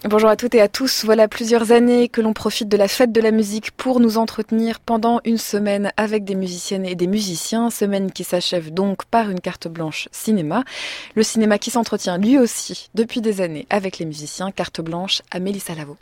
Bonjour à toutes et à tous. Voilà plusieurs années que l'on profite de la fête de la musique pour nous entretenir pendant une semaine avec des musiciennes et des musiciens. Semaine qui s'achève donc par une carte blanche cinéma. Le cinéma qui s'entretient lui aussi depuis des années avec les musiciens. Carte blanche à Mélissa Lavo.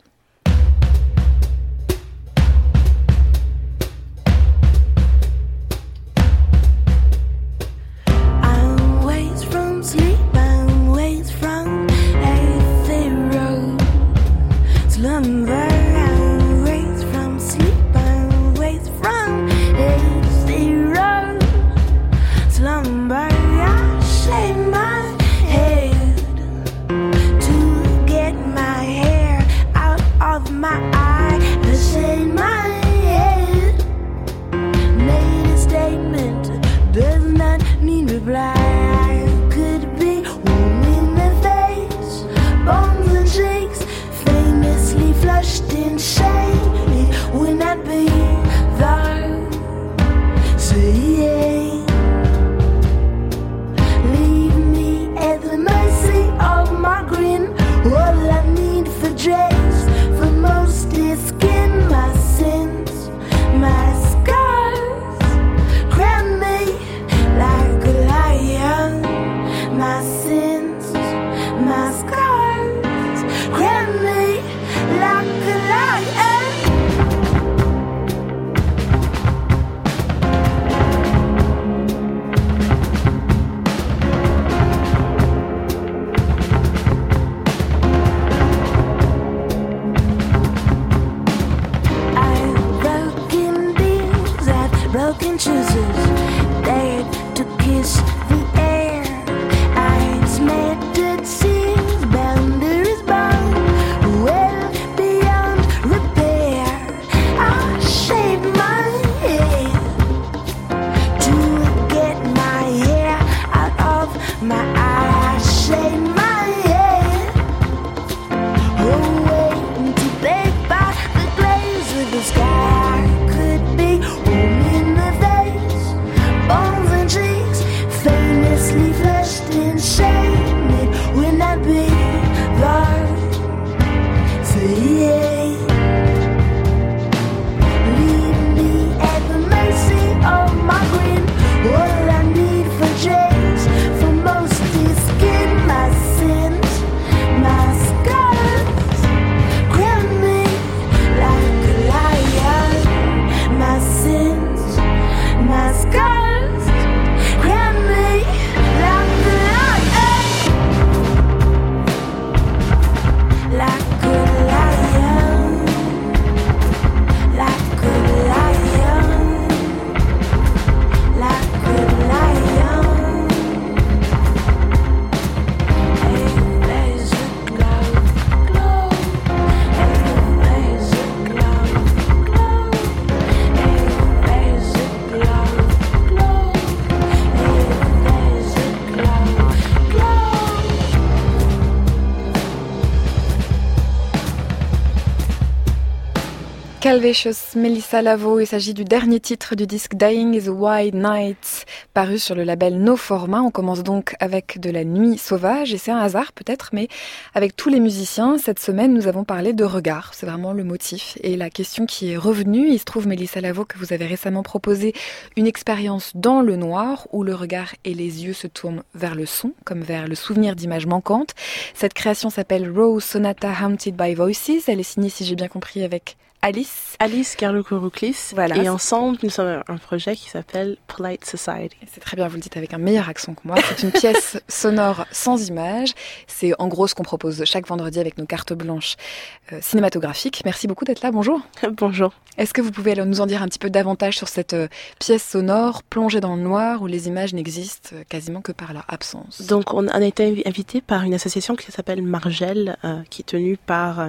Calvacious, Mélissa Lavo, il s'agit du dernier titre du disque Dying is a White Night, paru sur le label No Format. On commence donc avec de la nuit sauvage, et c'est un hasard peut-être, mais avec tous les musiciens, cette semaine nous avons parlé de regard, c'est vraiment le motif et la question qui est revenue. Il se trouve, Mélissa Lavo, que vous avez récemment proposé une expérience dans le noir, où le regard et les yeux se tournent vers le son, comme vers le souvenir d'images manquantes. Cette création s'appelle Rose Sonata Haunted by Voices, elle est signée, si j'ai bien compris, avec Alice Carlo-Kourouklis, voilà. Et ensemble nous sommes un projet qui s'appelle Polite Society. C'est très bien, vous le dites avec un meilleur accent que moi. C'est une pièce sonore sans images. C'est en gros ce qu'on propose chaque vendredi avec nos cartes blanches cinématographiques. Merci beaucoup d'être là, bonjour. Bonjour. Est-ce que vous pouvez alors nous en dire un petit peu davantage sur cette pièce sonore plongée dans le noir où les images n'existent quasiment que par leur absence? Donc on a été invité par une association qui s'appelle Margelle, qui est tenue par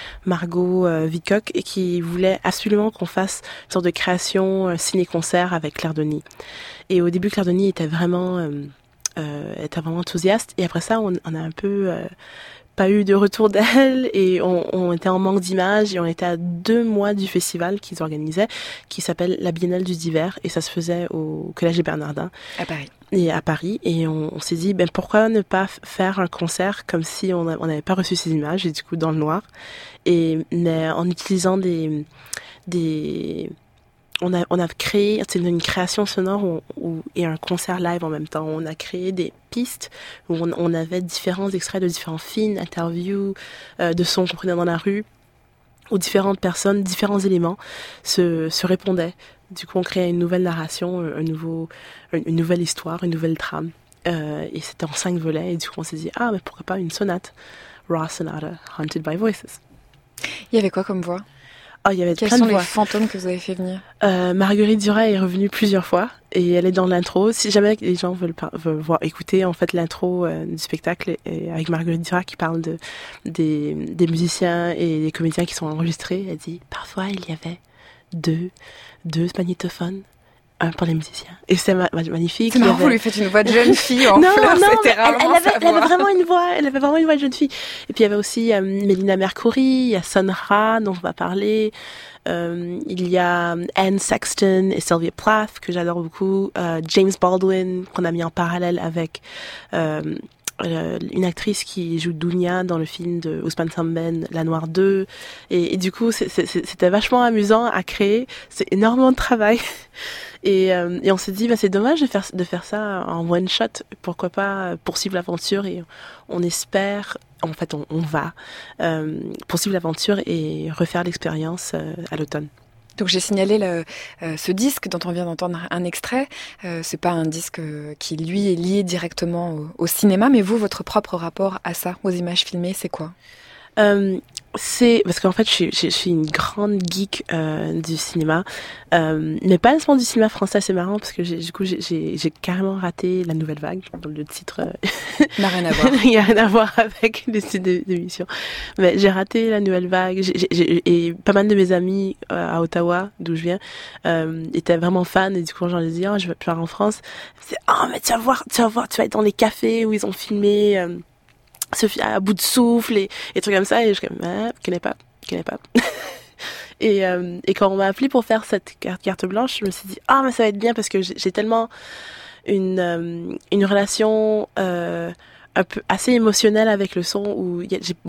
Margot Vicoq et qui voulait absolument qu'on fasse une sorte de création ciné-concert avec Claire Denis. Et au début, Claire Denis était vraiment enthousiaste. Et après ça, on a un peu pas eu de retour d'elle et on était en manque d'images et on était à 2 mois du festival qu'ils organisaient, qui s'appelle la Biennale du Divers, et ça se faisait au Collège des Bernardins. À Paris. Et à Paris, et on s'est dit, pourquoi ne pas faire un concert comme si on n'avait pas reçu ces images, et du coup dans le noir, mais en utilisant on a créé, c'est une création sonore et un concert live en même temps. On a créé des pistes où on avait différents extraits de différents films, interviews, de sons qu'on prenait dans la rue, où différentes personnes, différents éléments se répondaient. Du coup, on créait une nouvelle narration, une nouvelle histoire, une nouvelle trame. Et c'était en 5 volets. Et du coup, on s'est dit, mais pourquoi pas une sonate? Raw Sonata, Haunted by Voices. Il y avait quoi comme voix? Il y avait Quels plein sont de voix. les fantômes que vous avez fait venir? Marguerite Duras est revenue plusieurs fois et elle est dans l'intro. Si jamais les gens veulent écouter en fait l'intro du spectacle avec Marguerite Duras qui parle des musiciens et des comédiens qui sont enregistrés, elle dit parfois il y avait deux magnétophones, un pour les musiciens. Et c'est magnifique. C'est marrant, vous lui faites une voix de jeune fille en fleurs, c'était rarement elle avait vraiment une voix, de jeune fille. Et puis il y avait aussi Mélina Mercouri, il y a Sun Ra dont on va parler, il y a Anne Sexton et Sylvia Plath que j'adore beaucoup, James Baldwin qu'on a mis en parallèle avec une actrice qui joue Dounia dans le film de Ousmane Sembène, La Noire 2, et du coup c'était vachement amusant à créer, c'est énormément de travail. Et on s'est dit, c'est dommage de faire ça en one shot. Pourquoi pas poursuivre l'aventure, et on espère, en fait, on va poursuivre l'aventure et refaire l'expérience à l'automne. Donc j'ai signalé ce disque dont on vient d'entendre un extrait. C'est pas un disque qui lui est lié directement au cinéma, mais vous, votre propre rapport à ça, aux images filmées, c'est quoi? C'est parce qu'en fait je suis une grande geek du cinéma, mais pas seulement du cinéma français. C'est marrant parce que j'ai carrément raté La Nouvelle Vague. Le titre n'a rien à voir. Il n'y a rien à voir avec les titres d'émissions. Mais j'ai raté La Nouvelle Vague. Et pas mal de mes amis à Ottawa, d'où je viens, étaient vraiment fans, et du coup j'en ai dit je vais en France. C'est mais tu vas voir, tu vas être dans les cafés où ils ont filmé Sophie à bout de souffle et trucs comme ça, et je suis comme connais pas. Et quand on m'a appelé pour faire cette carte blanche, je me suis dit mais ça va être bien parce que j'ai tellement une relation un peu assez émotionnelle avec le son, où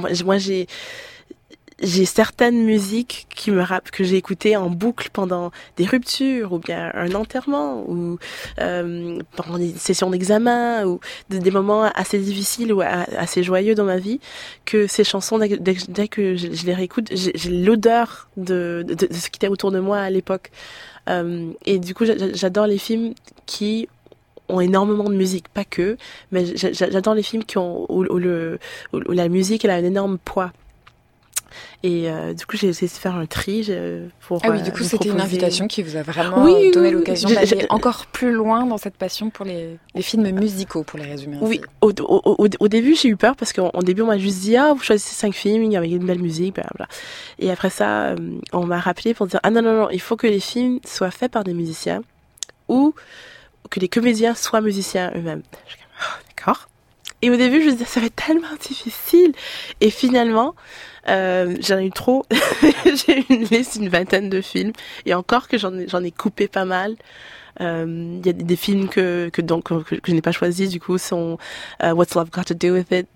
j'ai certaines musiques que j'ai écoutées en boucle pendant des ruptures, ou bien un enterrement, ou pendant des sessions d'examen, ou des moments assez difficiles ou assez joyeux dans ma vie, que ces chansons, dès que je les réécoute, j'ai l'odeur de ce qui était autour de moi à l'époque. Et du coup, j'adore les films qui ont énormément de musique, pas que, mais j'adore les films où la musique elle a un énorme poids. Et du coup, j'ai essayé de faire un tri pour du coup, c'était une invitation qui vous a vraiment donné l'occasion d'aller encore plus loin dans cette passion pour les films musicaux, pour les résumer ainsi. Oui, au début, j'ai eu peur parce qu'au début, on m'a juste dit vous choisissez 5 films, il y avait une belle musique, blablabla. Et après ça, on m'a rappelé pour dire non, il faut que les films soient faits par des musiciens, ou que les comédiens soient musiciens eux-mêmes. Je suis comme d'accord. Et au début, je me disais, ça va être tellement difficile. Et finalement, j'en ai eu trop. J'ai une liste, une 20aine de films. Et encore que j'en ai coupé pas mal. Il y a des films que je n'ai pas choisis, du coup, sont What's Love Got to Do With It,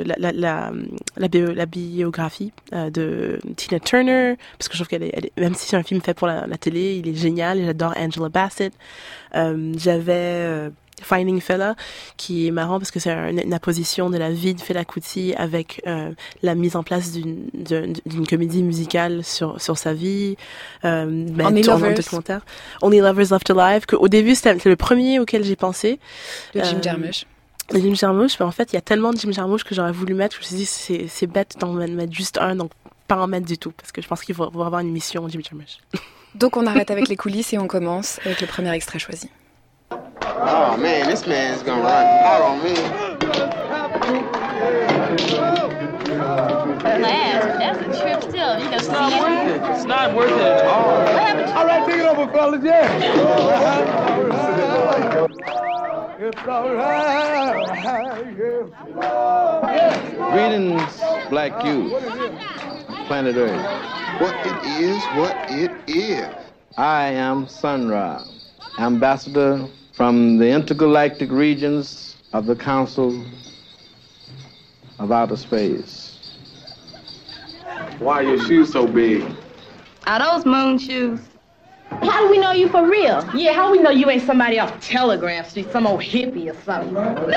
la biographie de Tina Turner, parce que je trouve qu'elle est, même si c'est un film fait pour la télé, il est génial, et j'adore Angela Bassett. J'avais Finding Fela, qui est marrant parce que c'est une apposition de la vie de Fela Kuti avec la mise en place d'une comédie musicale sur sa vie, Only Lovers. Documentaire. Only Lovers Left Alive, qu'au début c'était le premier auquel j'ai pensé. De Jim Jarmusch. De Jim Jarmusch, mais en fait il y a tellement de Jim Jarmusch que j'aurais voulu mettre, je me suis dit c'est bête d'en mettre juste un, donc pas en mettre du tout, parce que je pense qu'il faut avoir une mission Jim Jarmusch. Donc on arrête avec les coulisses et on commence avec le premier extrait choisi. Oh man, this man's gonna run out on me. That's a trip still. You can see it. It's not worth it at all. What happened to All right, take it over, fellas, yeah. Greetings, black youth, planet Earth. What it is. I am Sun Ra, ambassador from the intergalactic regions of the Council of Outer Space. Why are your shoes so big? Are those moon shoes? How do we know you for real? Yeah, how we know you ain't somebody off Telegraph Street, some old hippie or something?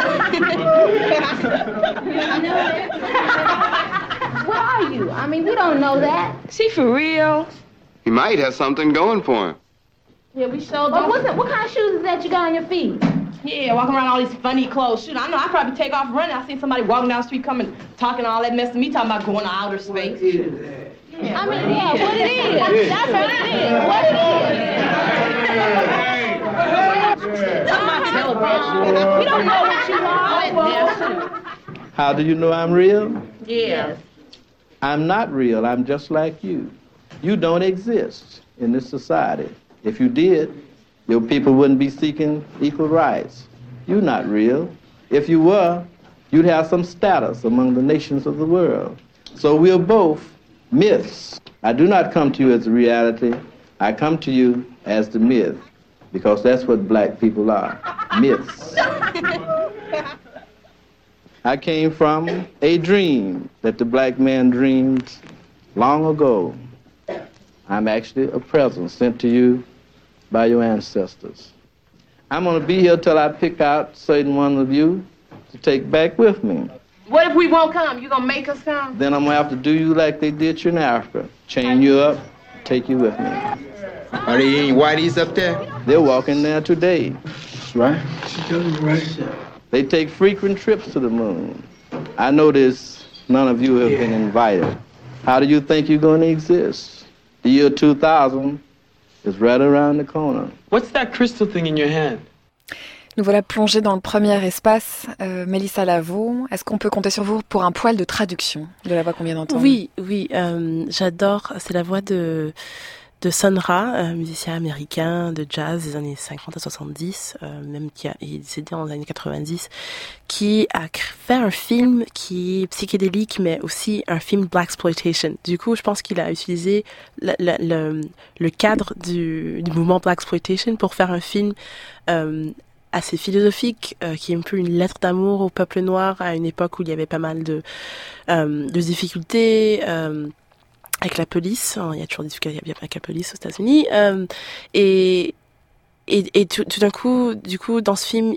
Where are you? I mean, we don't know that. She for real? He might have something going for him. Yeah, we showed Oh, what kind of shoes is that you got on your feet? Yeah, walking around all these funny clothes. Shoot, I know I'd probably take off running. I seen somebody walking down the street coming, talking all that mess to me, talking about going to outer space. I mean, yeah, what it is. That's what it is. What it is. That's my Telegraph shoes. We don't know what you are. How do you know I'm real? Yeah. I'm not real. I'm just like you. You don't exist in this society. If you did, your people wouldn't be seeking equal rights. You're not real. If you were, you'd have some status among the nations of the world. So we're both myths. I do not come to you as a reality. I come to you as the myth, because that's what black people are, myths. I came from a dream that the black man dreamed long ago. I'm actually a present sent to you by your ancestors. I'm going to be here till I pick out certain one of you to take back with me. What if we won't come? You gonna make us come? Then I'm going to have to do you like they did you in Africa. Chain you up, take you with me. Are there any whiteys up there? They're walking there today. That's right. She tells me right. They take frequent trips to the moon. I notice none of you have been invited. How do you think you're going to exist? The year 2000 is right around the corner. What's that crystal thing in your hand? Nous voilà plongés dans le premier espace. Mélissa Lavo, est-ce qu'on peut compter sur vous pour un poil de traduction de la voix qu'on vient d'entendre? Oui, j'adore. C'est la voix de Sun Ra, musicien américain de jazz des années 50 à 70, même qui est décédé dans les années 90, qui a fait un film qui est psychédélique, mais aussi un film blaxploitation. Du coup, je pense qu'il a utilisé le cadre du mouvement blaxploitation pour faire un film assez philosophique, qui est un peu une lettre d'amour au peuple noir à une époque où il y avait pas mal de difficultés avec la police. Il y a toujours des difficultés avec la police aux États-Unis, et tout d'un coup, du coup, dans ce film,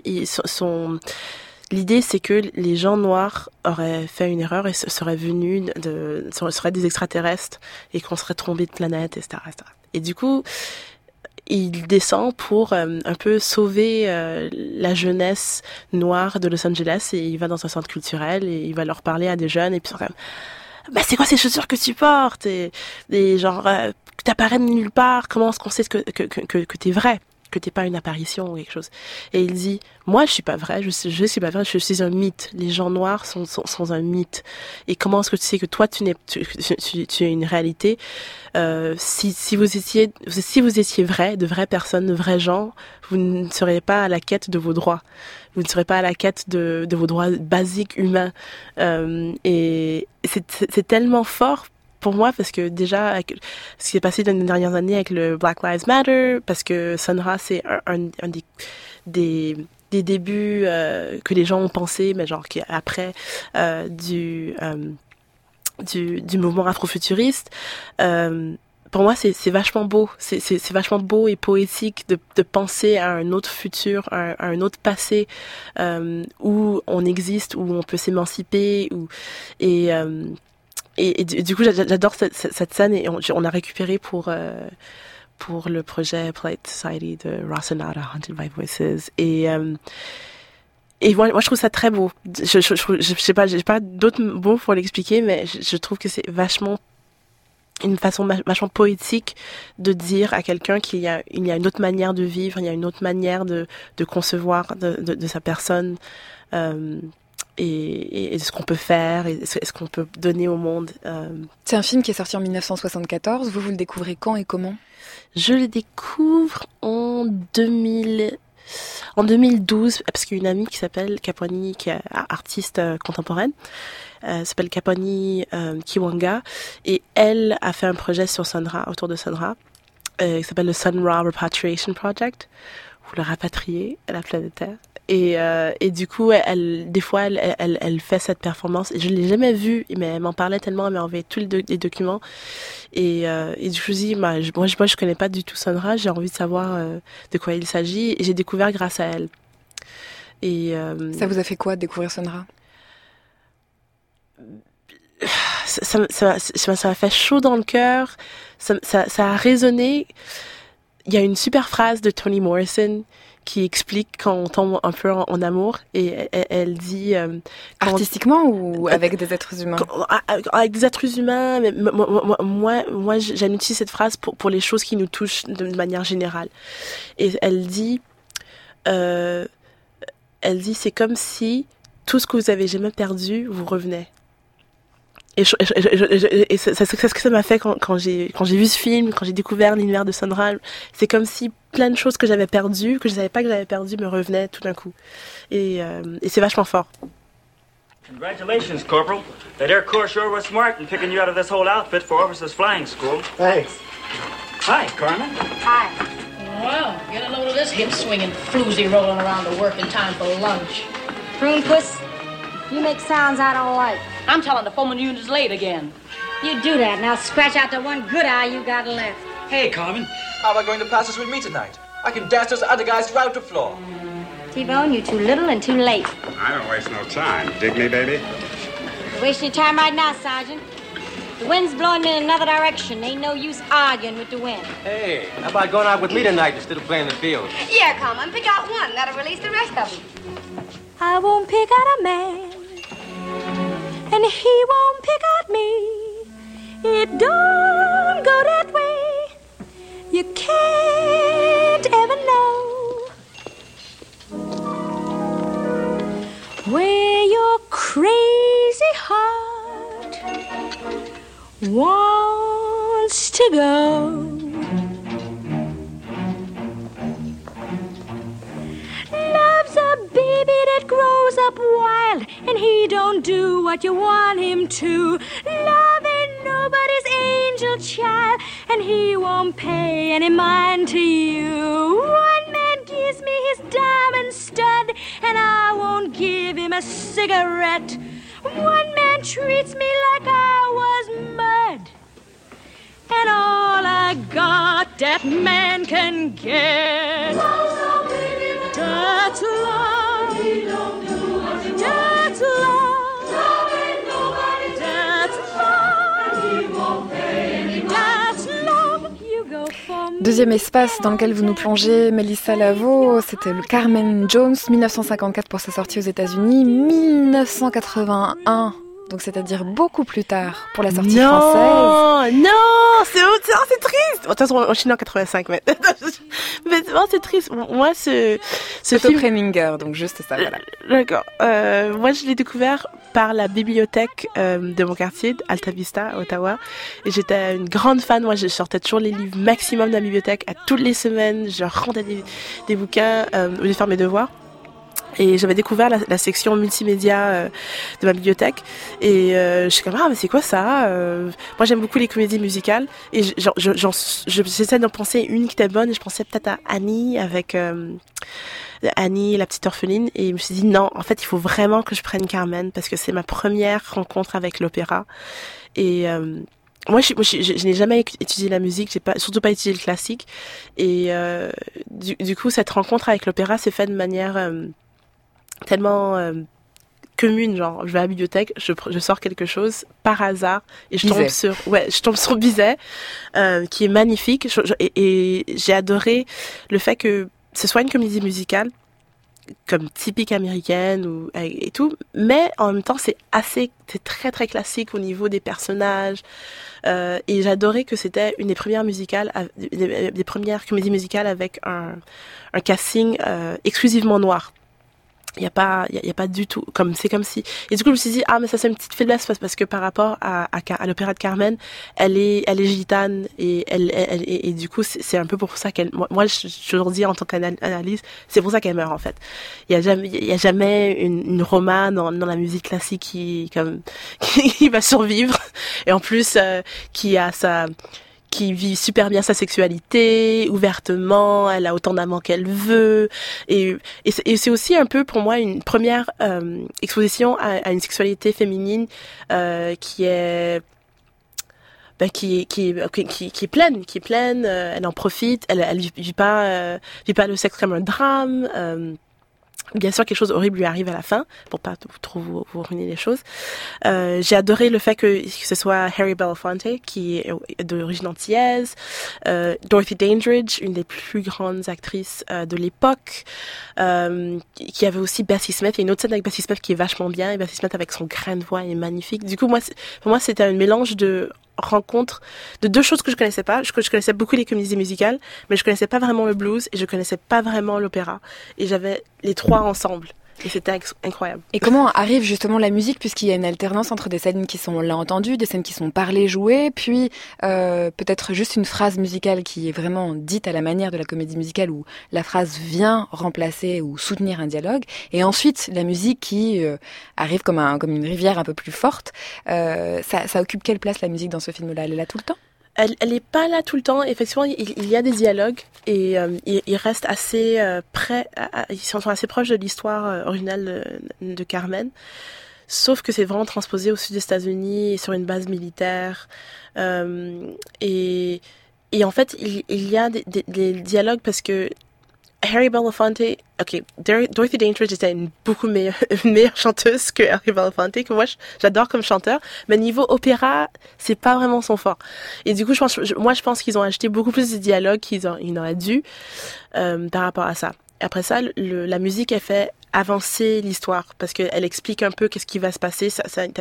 l'idée, c'est que les gens noirs auraient fait une erreur et seraient venus seraient des extraterrestres et qu'on serait trompé de planète, etc., etc. Et du coup, il descend pour un peu sauver la jeunesse noire de Los Angeles, et il va dans un centre culturel et il va leur parler à des jeunes, et puis ils sont comme bah c'est quoi ces chaussures que tu portes, et genre t'apparais de nulle part, comment est-ce qu'on sait que t'es vrai, que t'es pas une apparition ou quelque chose. Et il dit moi je suis pas vrai, je suis pas vrai, je suis un mythe, les gens noirs sont un mythe, et comment est-ce que tu sais que toi tu es une réalité? Si vous étiez vrai, de vraies personnes, de vrais gens, vous ne seriez pas à la quête de vos droits. Vous ne serez pas à la quête de vos droits basiques humains. Et c'est tellement fort pour moi, parce que déjà, avec ce qui s'est passé dans les dernières années avec le Black Lives Matter, parce que Sun Ra, c'est un des débuts que les gens ont pensé, mais genre après du mouvement afrofuturiste. Pour moi, c'est vachement beau. C'est vachement beau et poétique de penser à un autre futur, à un autre passé, où on existe, où on peut s'émanciper, et du coup, j'adore cette scène, et on a récupéré pour le projet Polite Society de Ross Anata, Haunted by Voices, et moi, je trouve ça très beau. Je sais pas, j'ai pas d'autres mots pour l'expliquer, mais je trouve que c'est vachement une façon vachement poétique de dire à quelqu'un il y a une autre manière de vivre, il y a une autre manière de concevoir de sa personne, et ce qu'on peut faire, et ce qu'on peut donner au monde. C'est un film qui est sorti en 1974. Vous le découvrez quand et comment? Je le découvre en 2000. en 2012, parce qu'il y a une amie qui s'appelle Kapwani, qui est artiste contemporaine, s'appelle Kapwani Kiwanga, et elle a fait un projet sur Sun Ra, autour de Sun Ra, qui s'appelle le Sun Ra Repatriation Project, ou le rapatrier à la planète Terre. Et du coup, des fois, elle fait cette performance. Et je l'ai jamais vue, mais elle m'en parlait tellement, elle m'a envoyé tous les documents. Et du coup, je me dis, moi, je connais pas du tout Sun Ra, j'ai envie de savoir de quoi il s'agit. Et j'ai découvert grâce à elle. Et ça vous a fait quoi de découvrir Sun Ra? Ça m'a fait chaud dans le cœur. Ça a résonné. Il y a une super phrase de Toni Morrison qui explique quand on tombe un peu en amour, et elle dit artistiquement ou avec des êtres humains? Avec des êtres humains, mais moi j'aime utiliser cette phrase pour les choses qui nous touchent de manière générale. Et elle dit c'est comme si tout ce que vous avez jamais perdu vous revenait. Et c'est ce que ça m'a fait quand j'ai vu ce film, quand j'ai découvert l'univers de Sun Ra. C'est comme si plein de choses que j'avais perdues, que je savais pas que j'avais perdues, me revenaient tout d'un coup. Et c'est vachement fort. Congratulations, Corporal. That Air Corps sure was smart in picking you out of this whole outfit for Officers Flying School. Thanks. Hi, Carmen. Hi. Well, get a load of this hip-swinging floozy rolling around to work in time for lunch. Prune puss, you make sounds I don't like. I'm telling the foreman unit's late again. You do that, now scratch out the one good eye you got left. Hey, Carmen. How about going to classes with me tonight? I can dance those other guys throughout the floor. T-Bone, you're too little and too late. I don't waste no time. Dig me, baby? You're wasting your time right now, Sergeant. The wind's blowing in another direction. Ain't no use arguing with the wind. Hey, how about going out with me tonight instead of playing the field? Yeah, come on, pick out one. That'll release the rest of them. I won't pick out a man, and he won't pick out me. It don't go that way. You can't ever know where your crazy heart wants to go. Love's a baby that grows up wild, and he don't do what you want him to. Love ain't nobody's angel child, and he won't pay any mind to you. One man gives me his diamond stud, and I won't give him a cigarette. One man treats me like I was mud, and all I got that man can get. That's love. That's love. That's love. That's love. You go for me. Deuxième espace dans lequel vous nous plongez, Melissa Lavo, c'était le Carmen Jones, 1954 pour sa sortie aux États-Unis, 1981. Donc c'est-à-dire beaucoup plus tard pour la sortie française. Non, c'est triste. De toute façon, on chine en 85, mais c'est triste. Moi, ce film Preminger, donc juste ça. Voilà. D'accord. Moi, je l'ai découvert par la bibliothèque de mon quartier, Alta Vista, à Ottawa. Et j'étais une grande fan. Moi, je sortais toujours les livres maximum de la bibliothèque à toutes les semaines. Je rendais des bouquins où j'ai fait mes devoirs. Et j'avais découvert la section multimédia de ma bibliothèque, et je suis comme mais c'est quoi ça? Moi j'aime beaucoup les comédies musicales, et j'essaie d'en penser une qui était bonne, et je pensais peut-être à Annie avec Annie la petite orpheline, et je me suis dit non, en fait il faut vraiment que je prenne Carmen parce que c'est ma première rencontre avec l'opéra. Et moi, je n'ai jamais étudié la musique, surtout pas étudié le classique, et du coup cette rencontre avec l'opéra s'est faite de manière tellement commune, genre je vais à la bibliothèque, je sors quelque chose par hasard et je tombe sur Bizet, qui est magnifique, et j'ai adoré le fait que ce soit une comédie musicale comme typique américaine et tout, mais en même temps c'est très très classique au niveau des personnages, et j'adorais que c'était une des premières des premières comédies musicales avec un casting exclusivement noir. il y a pas du tout c'est comme si, et du coup je me suis dit mais ça c'est une petite faiblesse parce que par rapport à l'opéra de Carmen, elle est gitane et et du coup c'est un peu pour ça qu'elle, moi je toujours dis en tant qu'analyse, c'est pour ça qu'elle meurt en fait. Il y a jamais une Roma dans la musique classique qui va survivre, et en plus qui vit super bien sa sexualité ouvertement, elle a autant d'amants qu'elle veut, et c'est aussi un peu pour moi une première exposition à une sexualité féminine qui est pleine, elle en profite, elle vit pas le sexe comme un drame. Bien sûr, quelque chose d'horrible lui arrive à la fin, pour pas trop vous ruiner les choses. J'ai adoré le fait que ce soit Harry Belafonte, qui est d'origine antillaise, Dorothy Dandridge, une des plus grandes actrices de l'époque, qui avait aussi Bessie Smith. Il y a une autre scène avec Bessie Smith qui est vachement bien, et Bessie Smith avec son grain de voix est magnifique. Du coup, pour moi, c'était un mélange de rencontre de deux choses que je connaissais pas. Je connaissais beaucoup les comédies musicales, mais je connaissais pas vraiment le blues et je connaissais pas vraiment l'opéra. Et j'avais les trois ensemble. Et c'était incroyable. Et comment arrive justement la musique, puisqu'il y a une alternance entre des scènes qui sont, on l'a entendu, des scènes qui sont parlées, jouées, puis peut-être juste une phrase musicale qui est vraiment dite à la manière de la comédie musicale, où la phrase vient remplacer ou soutenir un dialogue, et ensuite la musique qui arrive comme une rivière un peu plus forte. Ça occupe quelle place la musique dans ce film-là? Elle est là tout le temps? Elle est pas là tout le temps. Effectivement, il y a des dialogues et ils restent assez ils sont assez proches de l'histoire originale de Carmen. Sauf que c'est vraiment transposé au sud des États-Unis et sur une base militaire. Et en fait, il y a des dialogues parce que Harry Belafonte, Dorothy Dandridge était une beaucoup meilleure chanteuse que Harry Belafonte, que moi j'adore comme chanteur, mais niveau opéra, c'est pas vraiment son fort. Et du coup, je pense qu'ils ont ajouté beaucoup plus de dialogues qu'ils auraient dû par rapport à ça. Après ça, la musique, elle fait avancer l'histoire parce qu'elle explique un peu qu'est-ce qui va se passer. Ça fait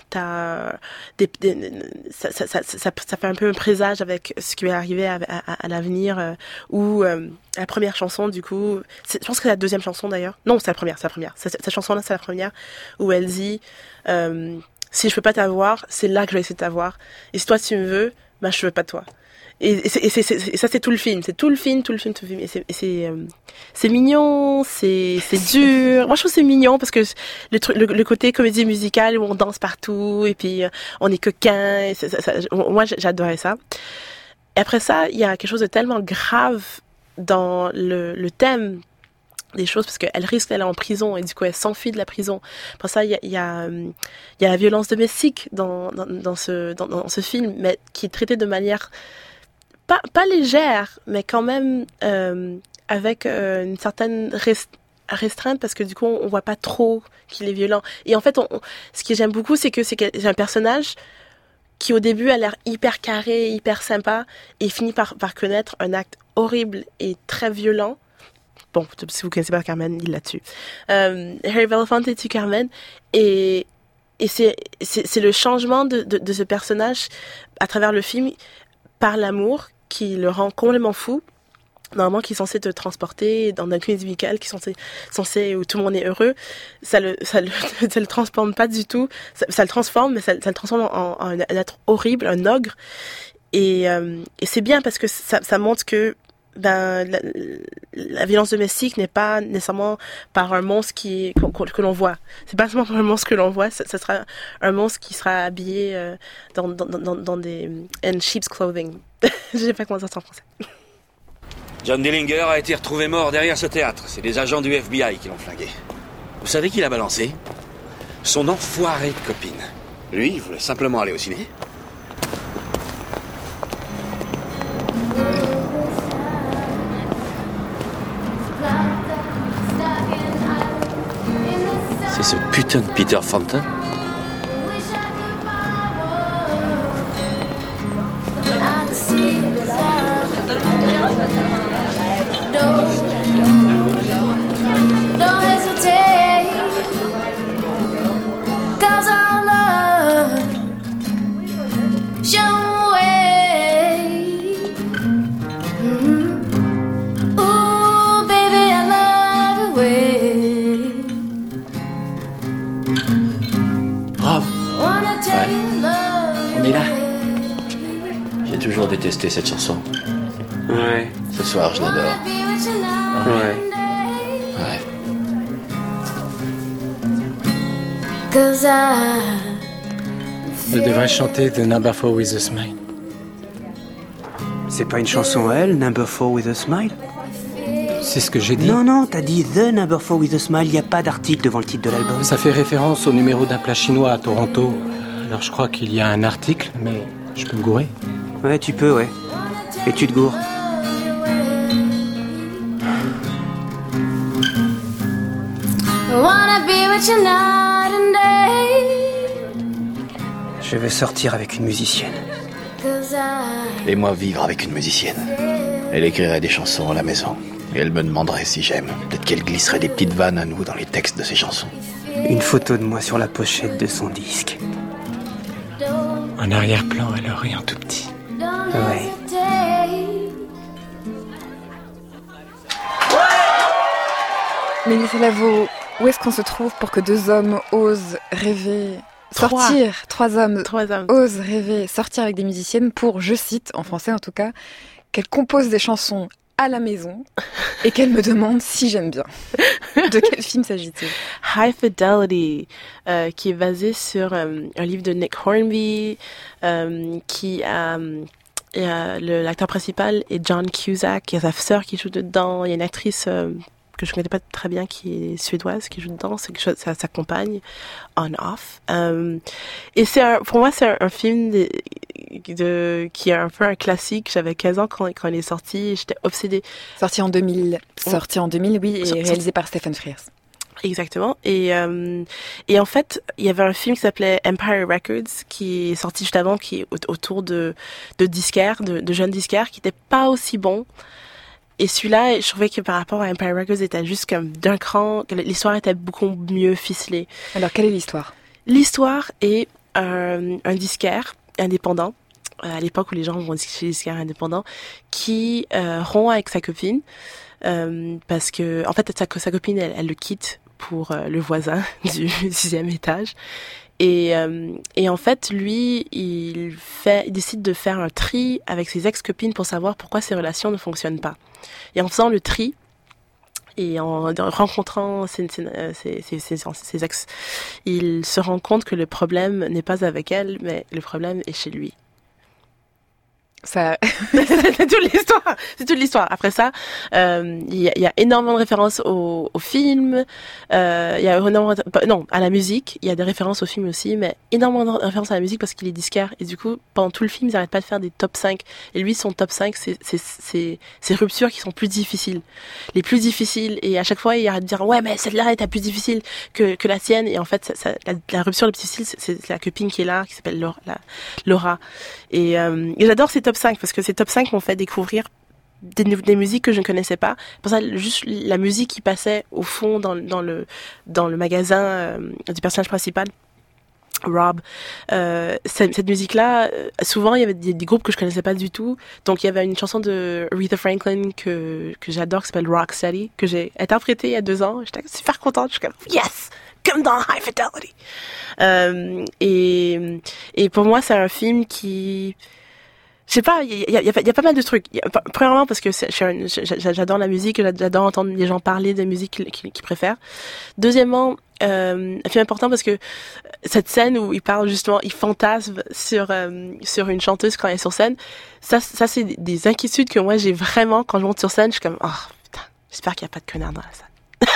un peu un présage avec ce qui va arriver à l'avenir. Où la première chanson, du coup, je pense que c'est la deuxième chanson d'ailleurs. Non, c'est la première. Cette chanson-là, c'est la première où elle dit si je peux pas t'avoir, c'est là que je vais essayer de t'avoir. Et si toi tu me veux, je veux pas de toi. Et ça, c'est tout le film. C'est tout le film. Et c'est mignon, c'est dur. Moi, je trouve que c'est mignon parce que le côté comédie musicale où on danse partout et puis on est coquin. Moi, j'adorais ça. Et après ça, il y a quelque chose de tellement grave dans le thème des choses parce qu'elle risque d'aller en prison et du coup elle s'enfuit de la prison. Pour ça il y a la violence domestique dans ce film, mais qui est traitée de manière pas légère, mais quand même avec une certaine restreinte parce que du coup on voit pas trop qu'il est violent. Et en fait ce que j'aime beaucoup c'est que j'ai un personnage qui au début a l'air hyper carré, hyper sympa et finit par connaître un acte horrible et très violent. Bon, si vous connaissez pas Carmen, il l'a tué. Harry Belafonte tue Carmen et c'est le changement de ce personnage à travers le film par l'amour qui le rend complètement fou. Normalement, qui est censé te transporter dans un comédie musicale, qui est censé où tout le monde est heureux, ça le transforme pas du tout. Ça le transforme, mais ça le transforme en un être horrible, un ogre. Et c'est bien parce que ça montre que la violence domestique n'est pas nécessairement par un monstre que l'on voit. C'est pas seulement par un monstre que l'on voit, ça sera un monstre qui sera habillé dans des in sheep's clothing. Je sais pas comment ça se dit en français. John Dillinger a été retrouvé mort derrière ce théâtre. C'est des agents du FBI qui l'ont flingué. Vous savez qui l'a balancé? Son enfoiré de copine. Lui, il voulait simplement aller au ciné. C'est ce putain de Peter Fontaine. Don't hesitate, 'cause our love show way. Ooh, baby, I love the way Camila? J'ai toujours détesté cette chanson. Ouais. Ce soir, je l'adore. Ouais. Ouais. Elle devrait chanter The Number 4 with a Smile. C'est pas une chanson à elle, Number 4 with a Smile? C'est ce que j'ai dit. Non, t'as dit The Number 4 with a Smile, il n'y a pas d'article devant le titre de l'album. Ça fait référence au numéro d'un plat chinois à Toronto. Alors je crois qu'il y a un article, mais je peux me gourer. Ouais, tu peux, ouais. Et tu te gourres. Je vais sortir avec une musicienne. Et moi vivre avec une musicienne. Elle écrirait des chansons à la maison. Et elle me demanderait si j'aime. Peut-être qu'elle glisserait des petites vannes à nous dans les textes de ses chansons. Une photo de moi sur la pochette de son disque. En arrière-plan, elle aurait un tout petit. Ouais. Mélissa Lavo, où est-ce qu'on se trouve pour que deux hommes osent rêver, sortir, trois hommes osent rêver, sortir avec des musiciennes pour, je cite, en français en tout cas, qu'elles composent des chansons à la maison et qu'elles me demandent si j'aime bien. De quel film s'agit-il? High Fidelity, qui est basé sur un livre de Nick Hornby, qui a... l'acteur principal est John Cusack, il y a sa sœur qui joue dedans, il y a une actrice que je connais pas très bien qui est suédoise qui joue dedans, c'est quelque chose, ça s'accompagne on-off. Et pour moi c'est un film qui est un peu un classique. J'avais 15 ans quand il est sorti et j'étais obsédée. Sorti en 2000, oui, et réalisé par Stephen Frears. Exactement. Et en fait, il y avait un film qui s'appelait Empire Records qui est sorti juste avant, qui est autour de disquaires, de jeunes disquaires, qui n'était pas aussi bon. Et celui-là, je trouvais que par rapport à Empire Records, était juste comme d'un cran, que l'histoire était beaucoup mieux ficelée. Alors, quelle est l'histoire? L'histoire est un disquaire indépendant, à l'époque où les gens vont chez les disquaires indépendants, qui rompt avec sa copine, parce que, en fait, sa copine, elle le quitte pour le voisin du 6e étage. Et en fait, lui, il décide de faire un tri avec ses ex-copines pour savoir pourquoi ses relations ne fonctionnent pas. Et en faisant le tri, et en rencontrant ses ex, il se rend compte que le problème n'est pas avec elle, mais le problème est chez lui. Ça... c'est toute l'histoire. Après ça, il y a énormément de références au film, il y a énormément à la musique, il y a des références au film aussi, mais énormément de références à la musique parce qu'il est disquaire, et du coup, pendant tout le film, ils n'arrêtent pas de faire des top 5, et lui, son top 5, c'est ces ruptures qui sont plus difficiles, et à chaque fois, il arrête de dire, ouais, mais celle-là est plus difficile que la sienne, et en fait, la rupture la plus difficile, c'est la copine qui est là, qui s'appelle Laura. Et j'adore ces top 5 parce que ces top 5 m'ont fait découvrir des musiques que je ne connaissais pas. Pour ça, juste la musique qui passait au fond dans le magasin du personnage principal, Rob, cette musique-là, souvent il y avait des groupes que je connaissais pas du tout. Donc il y avait une chanson de Aretha Franklin que j'adore, qui s'appelle Rocksteady, que j'ai interprétée il y a 2 ans. J'étais super contente. Je suis comme yes, comme dans High Fidelity. Et pour moi, c'est un film qui, je sais pas, il y a pas mal de trucs. Premièrement parce que j'adore la musique, j'adore entendre les gens parler des musiques qu'ils préfèrent. Deuxièmement, un film important parce que cette scène où il parle justement, il fantasme sur une chanteuse quand elle est sur scène, ça c'est des inquiétudes que moi j'ai vraiment quand je monte sur scène. Je suis comme, oh putain, j'espère qu'il y a pas de connards dans la salle.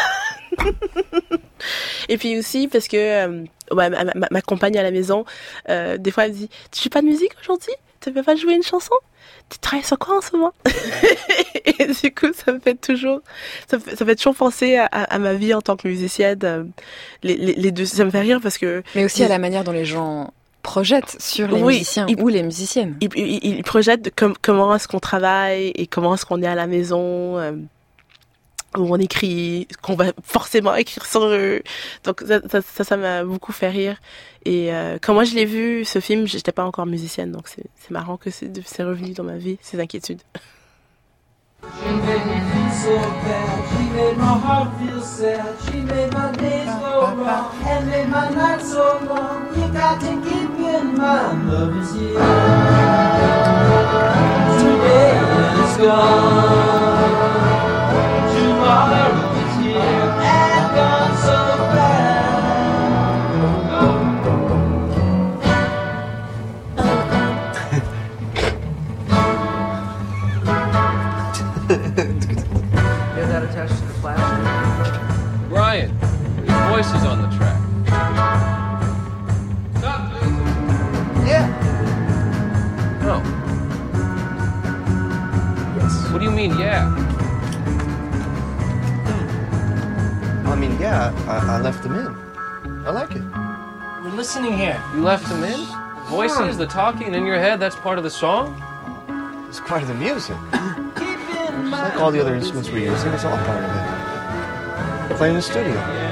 Et puis aussi parce que ma compagne à la maison, des fois elle me dit, tu joues pas de musique aujourd'hui? Tu peux pas jouer une chanson? Tu travailles sur quoi en ce moment? Et du coup, ça me fait toujours penser à ma vie en tant que musicienne. Les deux, ça me fait rire parce que... Mais aussi à la manière dont les gens projettent sur les musiciens ou les musiciennes. Ils projettent comment est-ce qu'on travaille et comment est-ce qu'on est à la maison, où on écrit, qu'on va forcément écrire sur eux. Donc ça m'a beaucoup fait rire. Et quand moi je l'ai vu, ce film, j'étais pas encore musicienne, donc c'est marrant que c'est revenu dans ma vie, ces inquiétudes. She made me feel so bad. She made my heart feel sad. She made my days go wrong and made my nights so long. You got to keep in my love is here. Today is gone. Tomorrow is here and gone so Hear that attached to the flash? Brian, your voice is on the track. Stop, please. Yeah. No. Yes. What do you mean, yeah? I mean, yeah, I left them in. I like it. We're listening here. You left them in? The voices, the talking in your head, that's part of the song? It's part of the music. Just like all the other instruments we're using, it's all part of it. Play in the studio.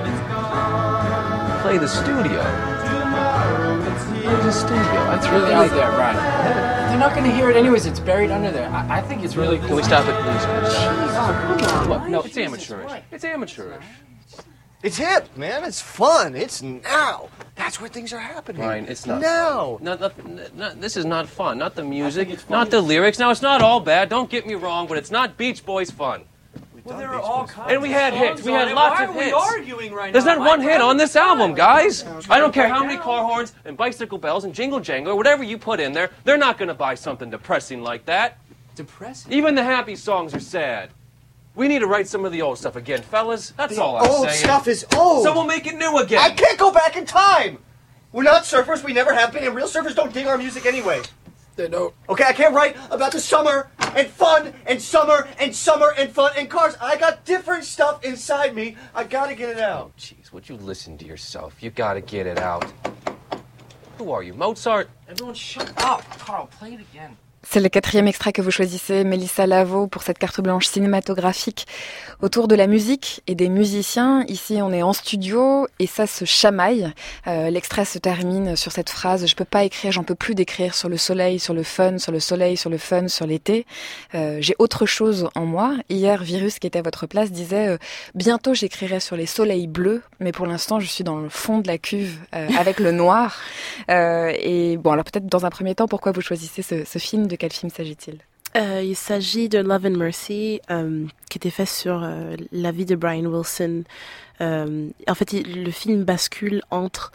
Play the studio? Play the studio? That's Really out there, Brian. They're not going to hear it anyways. It's buried under there. I think it's really cool. Can we stop it, please? Oh, come on. Look, no, it's amateurish. It's amateurish. It's hip, man. It's fun. It's now. That's where things are happening. Brian, it's not now. This is not fun. Not the music, not the lyrics. Now, it's not all bad. Don't get me wrong, but it's not Beach Boys fun. Well, there are all kinds And we had hits. We had lots of hits. Why are we arguing right There's now? not one hit on this album, guys. I don't care how many car horns and bicycle bells and jingle jangle or whatever you put in there. They're not going to buy something depressing like that. Depressing? Even the happy songs are sad. We need to write some of the old stuff again, fellas. That's all I'm saying. Old stuff is old. So we'll make it new again. I can't go back in time. We're not surfers. We never have been. And real surfers don't dig our music anyway. They don't. Okay, I can't write about the summer and fun and summer and summer and fun and cars. I got different stuff inside me. I gotta get it out. Oh, jeez, would you listen to yourself? You gotta get it out. Who are you, Mozart? Everyone shut up. Carl, play it again. C'est le 4e extrait que vous choisissez, Mélissa Lavo, pour cette carte blanche cinématographique autour de la musique et des musiciens. Ici, on est en studio et ça se chamaille. L'extrait se termine sur cette phrase « Je peux pas écrire, j'en peux plus d'écrire sur le soleil, sur le fun, sur le soleil, sur le fun, sur l'été. J'ai autre chose en moi. » Hier, Virus, qui était à votre place, disait « Bientôt, j'écrirai sur les soleils bleus, mais pour l'instant, je suis dans le fond de la cuve avec le noir. » Et bon, alors peut-être dans un premier temps, pourquoi vous choisissez ce film? De quel film s'agit-il? Il s'agit de Love and Mercy, qui était fait sur la vie de Brian Wilson. En fait, le film bascule entre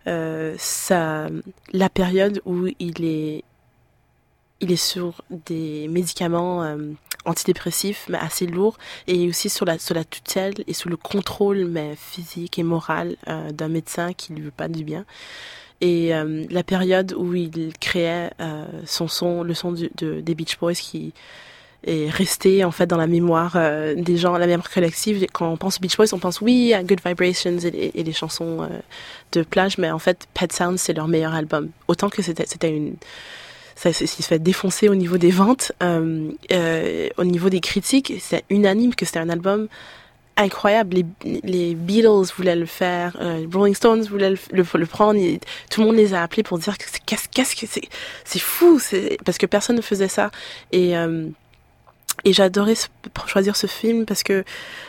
la période où il est sur des médicaments antidépressifs, mais assez lourds, et aussi sur la tutelle et sous le contrôle, mais physique et moral, d'un médecin qui lui veut pas du bien. Et la période où il créait le son des Beach Boys, qui est resté en fait dans la mémoire des gens, la mémoire collective. Quand on pense aux Beach Boys, on pense oui à Good Vibrations et les chansons de plage, mais en fait Pet Sounds, c'est leur meilleur album. Autant que c'était ça se fait défoncer au niveau des ventes, au niveau des critiques, c'est unanime que c'était un album incroyable. Les Beatles voulaient le faire, Rolling Stones voulaient le prendre, tout le monde les a appelés pour dire que qu'est-ce que c'est fou, parce que personne ne faisait ça. Et j'adorais choisir ce film parce que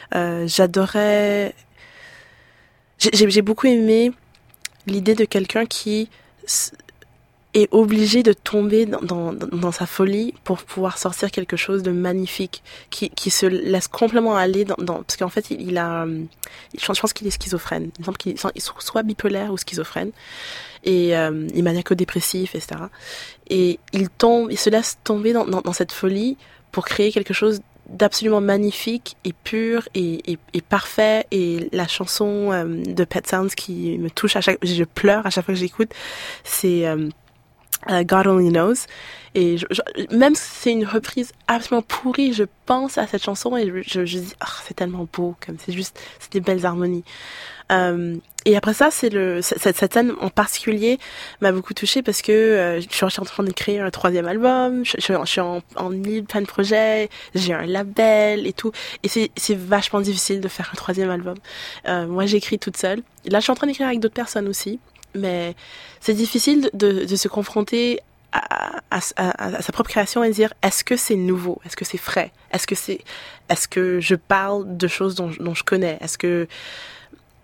j'ai beaucoup aimé l'idée de quelqu'un qui est obligé de tomber dans sa folie pour pouvoir sortir quelque chose de magnifique, qui se laisse complètement aller parce qu'en fait je pense qu'il est schizophrène. Il semble qu'il soit bipolaire ou schizophrène, et il est maniaco-dépressif, etc. Et il se laisse tomber dans cette folie pour créer quelque chose d'absolument magnifique et pur et parfait. Et la chanson de Pet Sounds qui me touche je pleure à chaque fois que j'écoute, c'est God Only Knows. Et même si c'est une reprise absolument pourrie, je pense à cette chanson et je dis c'est tellement beau, c'est des belles harmonies. Et après ça, cette scène en particulier m'a beaucoup touchée parce que je suis en train d'écrire un 3e album, je suis en milieu de plein de projets, j'ai un label et tout, et c'est vachement difficile de faire un 3e album. Moi, j'écris toute seule. Là, je suis en train d'écrire avec d'autres personnes aussi, mais c'est difficile de se confronter à sa propre création et dire est-ce que c'est nouveau, est-ce que c'est frais, est-ce que je parle de choses dont je connais, est-ce que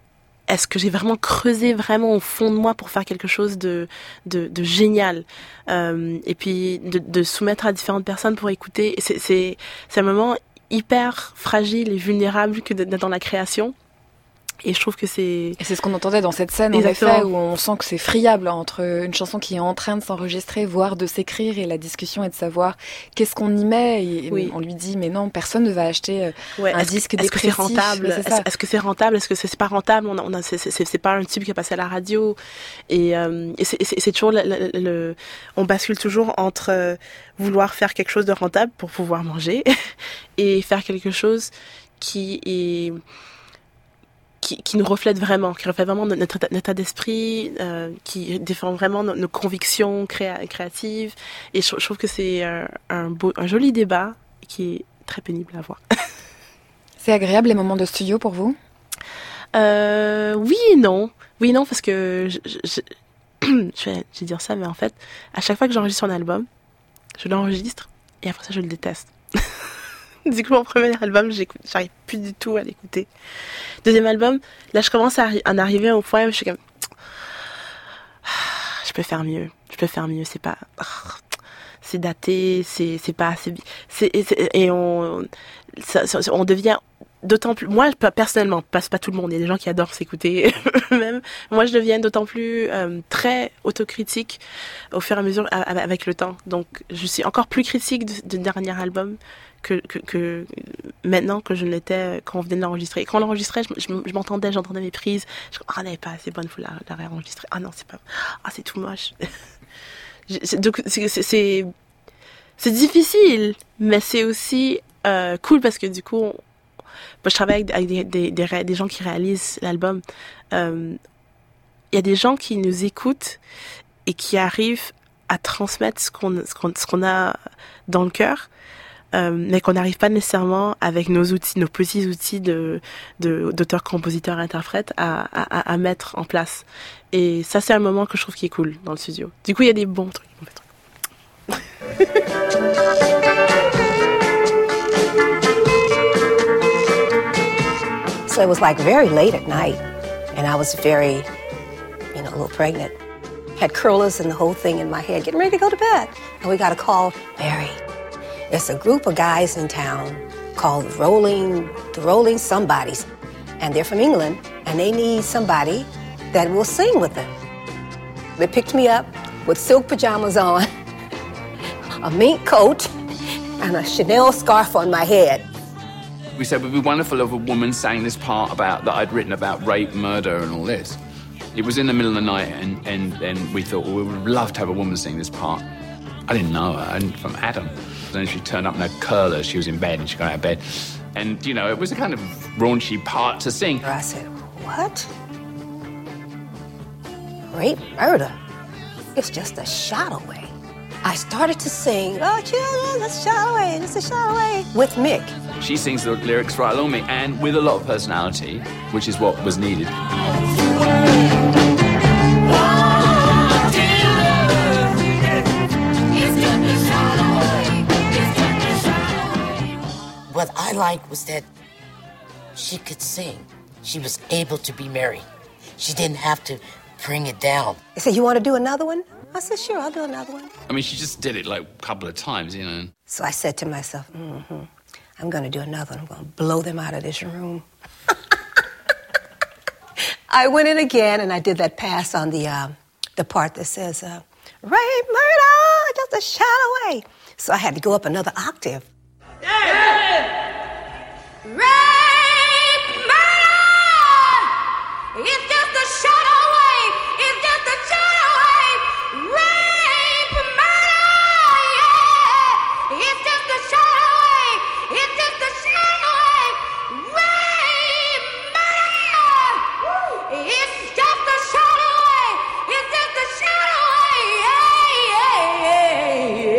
est-ce que j'ai vraiment creusé vraiment au fond de moi pour faire quelque chose de génial, et puis de soumettre à différentes personnes pour écouter. C'est un moment hyper fragile et vulnérable que d'être dans la création. Et je trouve que c'est... Et c'est ce qu'on entendait dans cette scène, Exactement. en effet, où on sent que c'est friable entre une chanson qui est en train de s'enregistrer, voire de s'écrire, et la discussion est de savoir qu'est-ce qu'on y met. Et Oui. on lui dit, mais non, personne ne va acheter un disque est-ce que c'est dépressif. rentable? Est-ce que c'est rentable? Est-ce que c'est pas rentable? C'est pas un tube qui est passé à la radio. Et c'est toujours on bascule toujours entre vouloir faire quelque chose de rentable pour pouvoir manger et faire quelque chose qui nous reflète vraiment, qui reflète vraiment notre état d'esprit, qui défend vraiment nos convictions créatives. Et je trouve que c'est un joli débat qui est très pénible à voir. C'est agréable les moments de studio pour vous? Oui et non. Oui et non, parce que je vais dire ça, mais en fait, à chaque fois que j'enregistre un album, je l'enregistre et après ça, je le déteste. Du coup, mon premier album, j'arrive plus du tout à l'écouter. Deuxième album, là, je commence à en arriver au point où je suis comme... Je peux faire mieux, c'est pas... C'est daté, c'est pas assez... Et on devient d'autant plus... Moi, personnellement, pas tout le monde, il y a des gens qui adorent s'écouter eux-mêmes. Moi, je deviens d'autant plus très autocritique au fur et à mesure avec le temps. Donc, je suis encore plus critique du dernier album que maintenant que je ne l'étais quand on venait de l'enregistrer. Et quand on l'enregistrait, je m'entendais, j'entendais mes prises. Je me disais, elle n'est pas assez bonne, il faut la réenregistrer. Ah non, c'est pas... Ah, c'est tout moche. Donc, c'est difficile, mais c'est aussi cool parce que du coup, moi, je travaille avec des gens qui réalisent l'album. Il y a des gens qui nous écoutent et qui arrivent à transmettre ce qu'on a dans le cœur, mais qu'on n'arrive pas nécessairement avec nos petits outils d'auteur, compositeur, interprète à mettre en place. Et ça, c'est un moment que je trouve qui est cool dans le studio. Du coup, il y a des bons trucs, mauvais trucs. So it was like very late at night, and I was very, a little pregnant. Had curlers and the whole thing in my head, getting ready to go to bed. And we got a call, Barry, there's a group of guys in town called the Rolling Somebodies, and they're from England, and they need somebody that will sing with them. They picked me up with silk pajamas on, a mink coat, and a Chanel scarf on my head. We said it would be wonderful if a woman sang this part that I'd written about rape, murder, and all this. It was in the middle of the night, and we thought, well, we would love to have a woman sing this part. I didn't know her, from Adam. Then she turned up in her curlers, she was in bed, and she got out of bed. And, it was a kind of raunchy part to sing. I said, what? Rape, murder? It's just a shot away. I started to sing, oh, children, just a shot away, just a shot away, with Mick. She sings the lyrics right along me, and with a lot of personality, which is what was needed. What I liked was that she could sing. She was able to be Mary. She didn't have to bring it down. He said, you want to do another one? I said, sure, I'll do another one. I mean, she just did it like a couple of times, So I said to myself, I'm going to do another one. I'm going to blow them out of this room. I went in again, and I did that pass on the part that says, rape, murder, just a shot away. So I had to go up another octave. Rape, murder! It's just a shot away! It's just a shot away! Rape, murder! Yeah! It's just a shot away! It's just a shot away! Rape, murder! It's just a shot away! It's just a shot away! Yeah, yeah,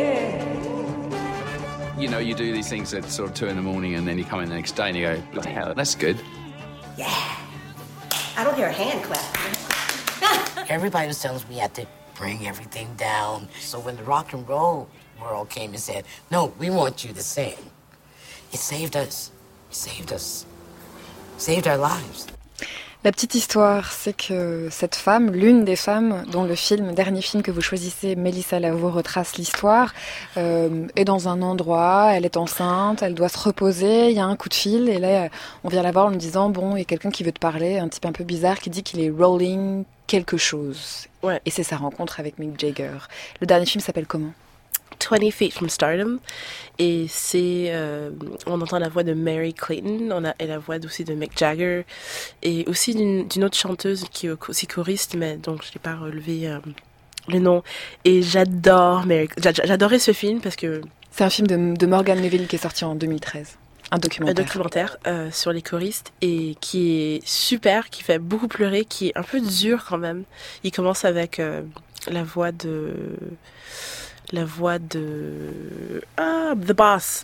yeah. You do these things at sort of 2 a.m, and then you come in the next day and you go, bloody hell, that's good. Yeah. I don't hear a hand clap. Everybody was telling us we had to bring everything down. So when the rock and roll world came and said, no, we want you to sing, it saved us. It saved us. It saved our lives. La petite histoire, c'est que cette femme, l'une des femmes dont le dernier film que vous choisissez, Mélissa Lavo, retrace l'histoire, est dans un endroit, elle est enceinte, elle doit se reposer, il y a un coup de fil, et là, on vient la voir en lui disant, bon, il y a quelqu'un qui veut te parler, un type un peu bizarre qui dit qu'il est rolling quelque chose. Ouais. Et c'est sa rencontre avec Mick Jagger. Le dernier film s'appelle comment ? 20 Feet from Stardom, et c'est on entend la voix de Mary Clayton, et la voix aussi de Mick Jagger, et aussi d'une autre chanteuse qui est aussi choriste, mais donc je n'ai pas relevé le nom. Et j'adorais ce film parce que c'est un film de Morgan Neville qui est sorti en 2013. Un documentaire sur les choristes, et qui est super, qui fait beaucoup pleurer, qui est un peu dur quand même. Il commence avec la voix de The Boss.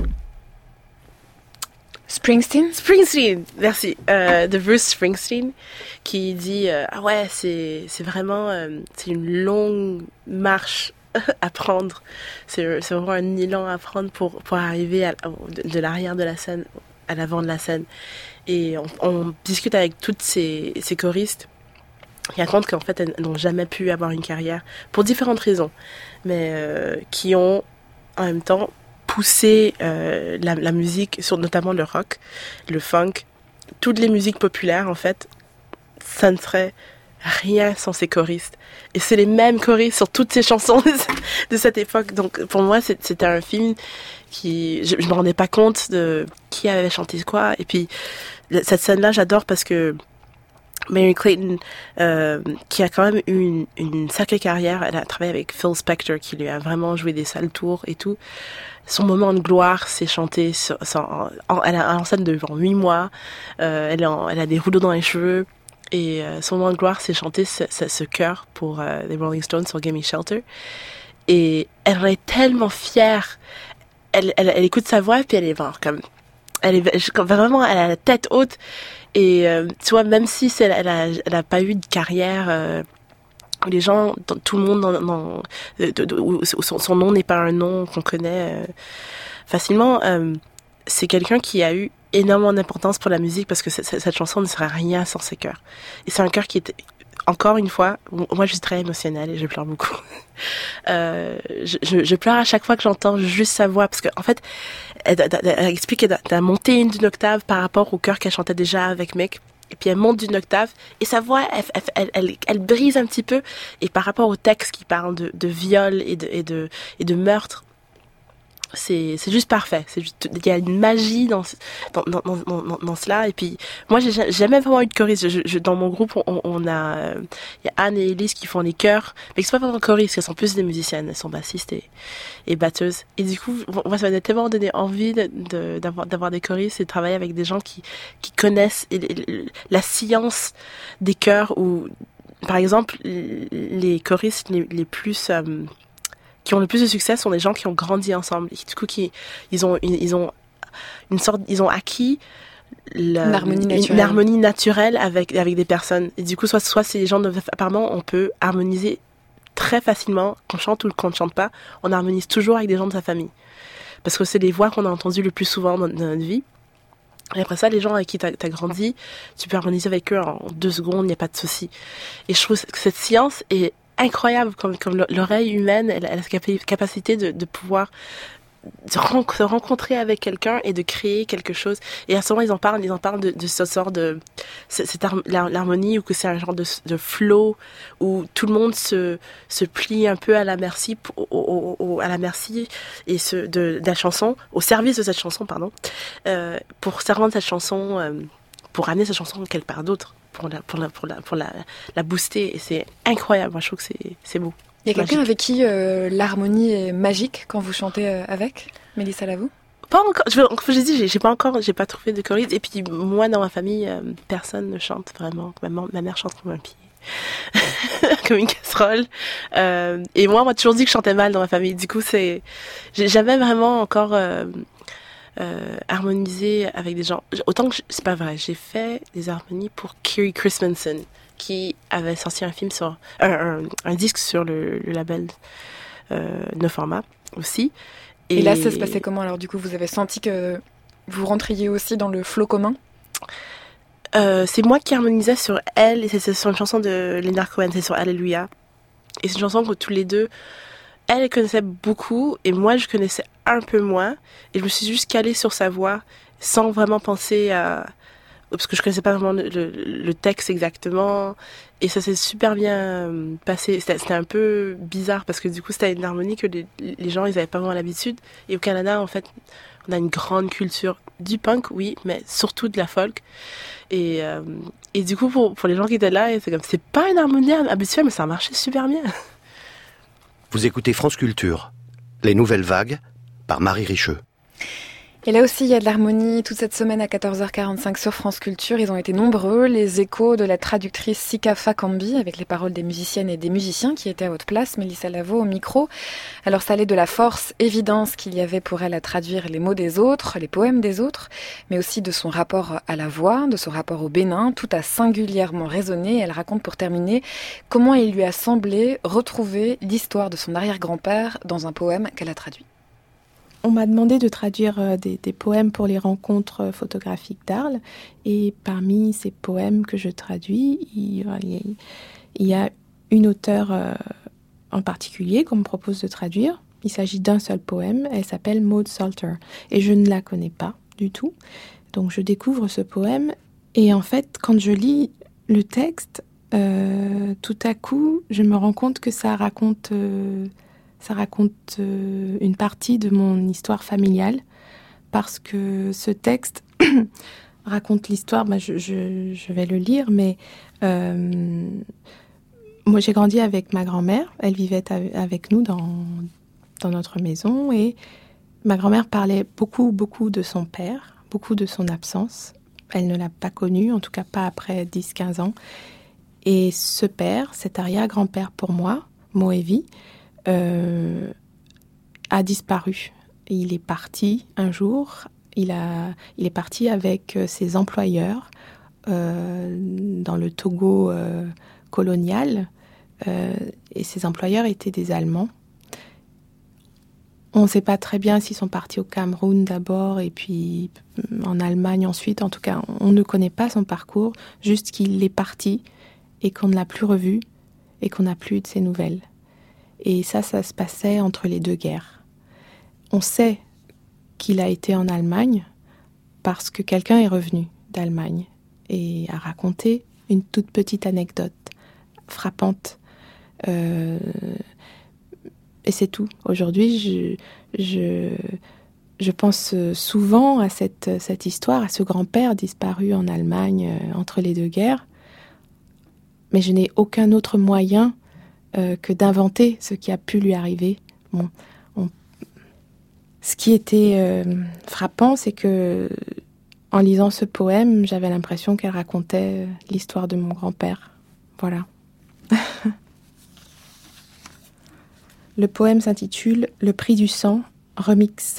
Springsteen, merci. De Bruce Springsteen, qui dit ah ouais, c'est vraiment c'est une longue marche à prendre. C'est vraiment un élan à prendre pour arriver de l'arrière de la scène à l'avant de la scène. Et on discute avec toutes ces choristes. Il raconte qu'en fait, elles n'ont jamais pu avoir une carrière pour différentes raisons, mais qui ont en même temps poussé la musique, notamment le rock, le funk, toutes les musiques populaires, en fait, ça ne serait rien sans ces choristes. Et c'est les mêmes choristes sur toutes ces chansons de cette époque. Donc pour moi, c'était un film qui... Je me rendais pas compte de qui avait chanté quoi. Et puis, cette scène-là, j'adore parce que Mary Clayton, qui a quand même eu une sacrée carrière, elle a travaillé avec Phil Spector, qui lui a vraiment joué des sales tours et tout. Son moment de gloire, c'est chanter elle est en scène devant 8 mois, elle a des rouleaux dans les cheveux, et son moment de gloire, c'est chanter ce chœur pour les Rolling Stones sur Gimme Shelter. Et elle est tellement fière, elle écoute sa voix, puis elle est vraiment vraiment, elle a la tête haute. Et tu vois, même si elle a pas eu de carrière, les gens, tout le monde, son nom n'est pas un nom qu'on connaît facilement, c'est quelqu'un qui a eu énormément d'importance pour la musique, parce que cette chanson ne serait rien sans ses chœurs. Et c'est un chœur qui est, encore une fois, moi je suis très émotionnelle et je pleure beaucoup. Je pleure à chaque fois que j'entends juste sa voix, parce qu'en fait, elle explique qu'elle a monté d'une octave par rapport au chœur qu'elle chantait déjà avec Mick. Et puis elle monte d'une octave, et sa voix, elle brise un petit peu. Et par rapport au texte qui parle de viol et de meurtre, c'est juste parfait. Il y a une magie dans cela. Et puis moi, j'ai jamais vraiment eu de choriste. Dans mon groupe, on a il y a Anne et Elise qui font les chœurs, mais qui sont pas vraiment choristes, elles sont plus des musiciennes, elles sont bassistes et batteuses. Et du coup, moi, ça m'a tellement donné envie d'avoir des choristes et de travailler avec des gens qui connaissent la science des chœurs. Ou par exemple, les choristes les plus qui ont le plus de succès sont des gens qui ont grandi ensemble, et du coup ils ont acquis une harmonie naturelle avec des personnes. Et du coup, soit c'est les gens apparemment on peut harmoniser très facilement, qu'on chante ou qu'on ne chante pas, on harmonise toujours avec des gens de sa famille, parce que c'est les voix qu'on a entendues le plus souvent dans notre vie. Et après ça, les gens avec qui t'as grandi, tu peux harmoniser avec eux en 2 secondes, il n'y a pas de souci. Et je trouve que cette science est incroyable, comme l'oreille humaine, elle a la capacité de pouvoir se rencontrer avec quelqu'un et de créer quelque chose. Et à ce moment, ils en parlent de ce sort de l'harmonie, ou que c'est un genre de flow où tout le monde se plie un peu à la merci, à la merci et de la chanson, au service de cette chanson, pour rendre cette chanson, pour amener cette chanson quelque part d'autre, pour la booster. Et c'est incroyable. Moi, je trouve que c'est beau. Il y a quelqu'un avec qui l'harmonie est magique quand vous chantez avec Mélissa Lavo? Pas encore. J'ai pas trouvé de choriste. Et puis moi, dans ma famille, personne ne chante vraiment. Ma mère chante comme un pied, comme une casserole. Et moi, on m'a toujours dit que je chantais mal dans ma famille. Du coup, j'ai jamais vraiment encore harmonisé avec des gens. Autant que c'est pas vrai. J'ai fait des harmonies pour Kerry Christmanson, qui avait sorti un film sur un disque sur le label No Format aussi. Et là, ça se passait comment? Alors du coup, vous avez senti que vous rentriez aussi dans le flow commun? C'est moi qui harmonisais sur elle, et c'est sur une chanson de Leonard Cohen, c'est sur Alléluia. Et c'est une chanson que tous les deux, elle connaissait beaucoup, et moi je connaissais un peu moins, et je me suis juste calée sur sa voix, sans vraiment penser à... Parce que je connaissais pas vraiment le texte exactement, et ça s'est super bien passé. C'était un peu bizarre, parce que du coup c'était une harmonie que les gens ils avaient pas vraiment l'habitude, et au Canada en fait on a une grande culture du punk, oui, mais surtout de la folk. Et du coup, pour les gens qui étaient là, c'est pas une harmonie habituelle, mais ça a marché super bien. Vous écoutez France Culture, les nouvelles vagues, par Marie Richeux. Et là aussi, il y a de l'harmonie toute cette semaine à 14h45 sur France Culture. Ils ont été nombreux, les échos de la traductrice Sika Fakambi, avec les paroles des musiciennes et des musiciens qui étaient à votre place, Mélissa Lavo au micro. Alors ça allait de la force, évidence qu'il y avait pour elle à traduire les mots des autres, les poèmes des autres, mais aussi de son rapport à la voix, de son rapport au Bénin. Tout a singulièrement résonné. Elle raconte pour terminer comment il lui a semblé retrouver l'histoire de son arrière-grand-père dans un poème qu'elle a traduit. On m'a demandé de traduire des poèmes pour les rencontres photographiques d'Arles. Et parmi ces poèmes que je traduis, il y a une auteure en particulier qu'on me propose de traduire. Il s'agit d'un seul poème. Elle s'appelle Maud Salter. Et je ne la connais pas du tout. Donc je découvre ce poème. Et en fait, quand je lis le texte, tout à coup, je me rends compte que ça raconte une partie de mon histoire familiale, parce que ce texte raconte l'histoire, je vais le lire, mais moi j'ai grandi avec ma grand-mère, elle vivait avec nous dans notre maison, et ma grand-mère parlait beaucoup de son père, beaucoup de son absence. Elle ne l'a pas connu, en tout cas pas après 10-15 ans. Et ce père, cet arrière-grand-père pour moi, Moevi, a disparu. Et il est parti un jour, il est parti avec ses employeurs dans le Togo colonial, et ses employeurs étaient des Allemands. On ne sait pas très bien s'ils sont partis au Cameroun d'abord et puis en Allemagne ensuite. En tout cas, on ne connaît pas son parcours, juste qu'il est parti et qu'on ne l'a plus revu et qu'on n'a plus de ses nouvelles. Et ça se passait entre les deux guerres. On sait qu'il a été en Allemagne parce que quelqu'un est revenu d'Allemagne et a raconté une toute petite anecdote frappante. Et c'est tout. Aujourd'hui, je pense souvent à cette histoire, à ce grand-père disparu en Allemagne entre les deux guerres. Mais je n'ai aucun autre moyen que d'inventer ce qui a pu lui arriver. Ce qui était frappant, c'est que en lisant ce poème, j'avais l'impression qu'elle racontait l'histoire de mon grand-père. Voilà. Le poème s'intitule « Le prix du sang », remix.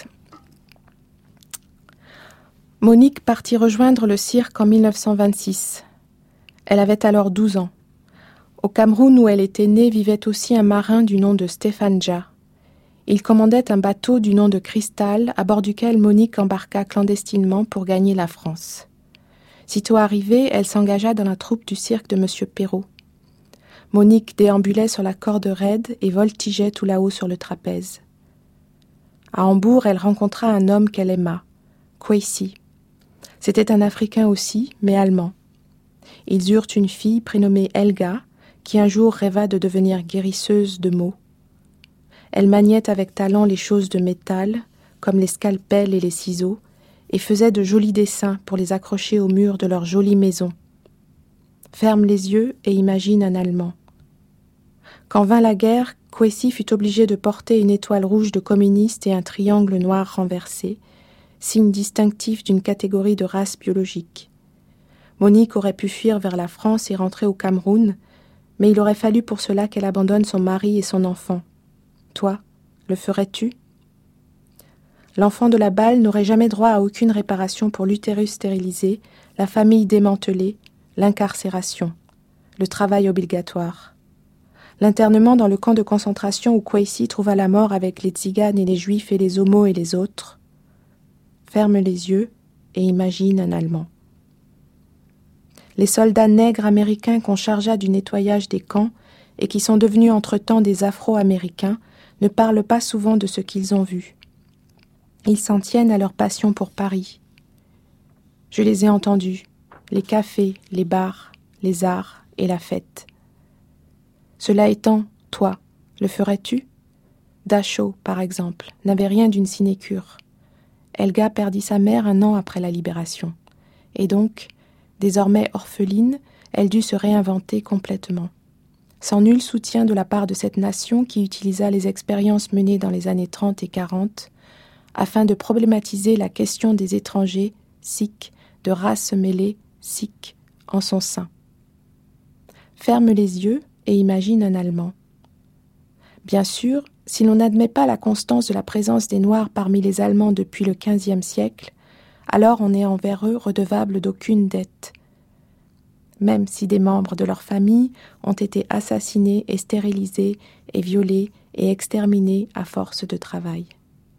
Monique partit rejoindre le cirque en 1926. Elle avait alors 12 ans. Au Cameroun où elle était née vivait aussi un marin du nom de Stéphane Dja. Il commandait un bateau du nom de Cristal, à bord duquel Monique embarqua clandestinement pour gagner la France. Sitôt arrivée, elle s'engagea dans la troupe du cirque de M. Perrault. Monique déambulait sur la corde raide et voltigeait tout là-haut sur le trapèze. À Hambourg, elle rencontra un homme qu'elle aima, Kwesi. C'était un Africain aussi, mais allemand. Ils eurent une fille prénommée Helga, qui un jour rêva de devenir guérisseuse de maux. Elle maniait avec talent les choses de métal, comme les scalpels et les ciseaux, et faisait de jolis dessins pour les accrocher au mur de leur jolie maison. Ferme les yeux et imagine un Allemand. Quand vint la guerre, Kwesi fut obligé de porter une étoile rouge de communiste et un triangle noir renversé, signe distinctif d'une catégorie de race biologique. Monique aurait pu fuir vers la France et rentrer au Cameroun, mais il aurait fallu pour cela qu'elle abandonne son mari et son enfant. Toi, le ferais-tu ? L'enfant de la balle n'aurait jamais droit à aucune réparation pour l'utérus stérilisé, la famille démantelée, l'incarcération, le travail obligatoire. L'internement dans le camp de concentration où Kwesi trouva la mort avec les tziganes et les juifs et les homos et les autres. Ferme les yeux et imagine un Allemand. les soldats nègres américains qu'on chargea du nettoyage des camps et qui sont devenus entre-temps des Afro-Américains, ne parlent pas souvent de ce qu'ils ont vu. Ils s'en tiennent à leur passion pour Paris. Je les ai entendus, les cafés, les bars, les arts et la fête. Cela étant, toi, le ferais-tu ? Dachau, par exemple, n'avait rien d'une sinécure. Helga perdit sa mère 1 an après la Libération. Et donc, désormais orpheline, elle dut se réinventer complètement. Sans nul soutien de la part de cette nation qui utilisa les expériences menées dans les années 30 et 40 afin de problématiser la question des étrangers, sikhs, de races mêlées, sikhs, en son sein. Ferme les yeux et imagine un Allemand. Bien sûr, si l'on n'admet pas la constance de la présence des Noirs parmi les Allemands depuis le XVe siècle, alors on est envers eux redevable d'aucune dette. Même si des membres de leur famille ont été assassinés et stérilisés et violés et exterminés à force de travail.